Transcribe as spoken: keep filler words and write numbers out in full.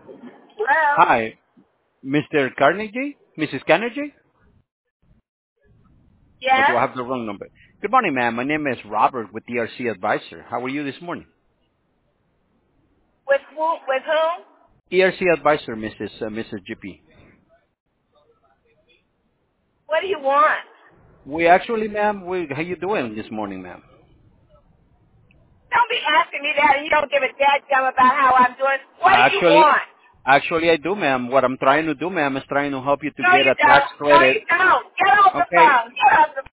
Hello? Hi, Mister Carnegie? Missus Carnegie? Or do Yes? I have the wrong number? Good morning, ma'am. My name is Robert with E R C Advisor. How are you this morning? With who? With whom? E R C Advisor, Missus Uh, Missus G P. What do you want? We actually, ma'am, we, how you doing this morning, ma'am? Don't be asking me that and you don't give a dadgum about how I'm doing. What do you Actually, want? actually I do, ma'am. What I'm trying to do, ma'am, is trying to help you to No, get you a tax don't. No, credit. you don't. Get off the Okay, phone. Get off the